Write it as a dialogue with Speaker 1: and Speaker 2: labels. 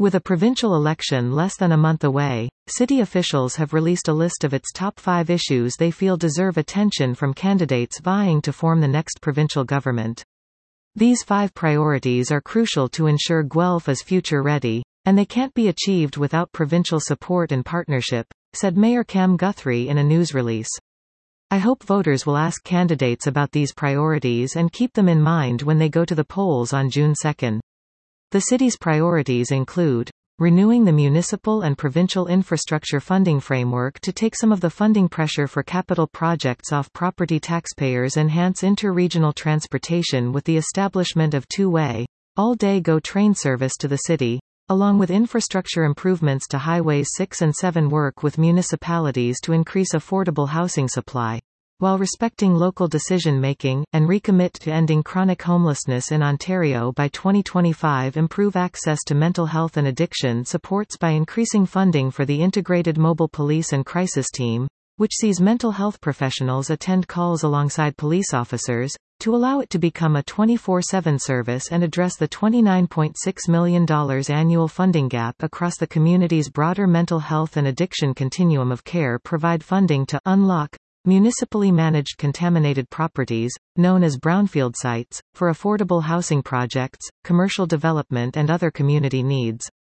Speaker 1: With a provincial election less than a month away, city officials have released a list of its top 5 issues they feel deserve attention from candidates vying to form the next provincial government. These 5 priorities are crucial to ensure Guelph is future-ready, and they can't be achieved without provincial support and partnership, said Mayor Cam Guthrie in a news release. I hope voters will ask candidates about these priorities and keep them in mind when they go to the polls on June 2. The city's priorities include renewing the municipal and provincial infrastructure funding framework to take some of the funding pressure for capital projects off property taxpayers, enhance inter-regional transportation with the establishment of two-way, all-day GO train service to the city, along with infrastructure improvements to Highways 6 and 7, work with municipalities to increase affordable housing supply, while respecting local decision-making, and recommit to ending chronic homelessness in Ontario by 2025, improve access to mental health and addiction supports by increasing funding for the Integrated Mobile Police and Crisis Team, which sees mental health professionals attend calls alongside police officers, to allow it to become a 24/7 service and address the $29.6 million annual funding gap across the community's broader mental health and addiction continuum of care, provide funding to unlock municipally managed contaminated properties, known as brownfield sites, for affordable housing projects, commercial development and other community needs.